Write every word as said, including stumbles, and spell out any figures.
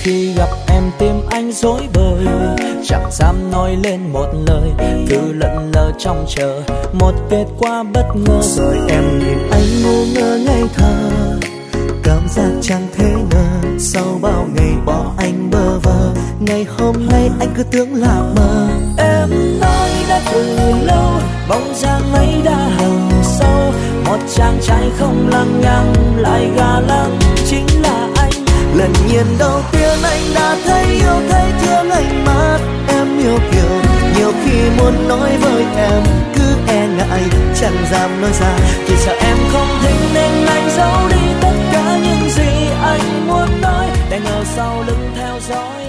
khi gặp em tim anh rối bời, chẳng dám nói lên một lời, cứ lẫn lờ trong chờ một kết quả bất ngờ. Rồi em nhìn anh ngu ngơ ngây thơ, cảm giác chẳng thể ngờ sau bao ngày bỏ anh bơ vơ, ngày hôm nay anh cứ tưởng là mơ. Em nói đã từ lâu, bóng dáng ấy đã hằn sâu, một chàng trai không lăng nhăng lại gà lăng chính là anh. Lần nhìn đầu tiên anh đã thấy yêu, thấy thương anh mắt em yêu kiều, nhiều khi muốn nói với em cứ e ngại chẳng dám nói ra, vì sợ em không thích nên anh giấu đi tất cả những gì anh muốn nói, để ngờ sau lưng theo dõi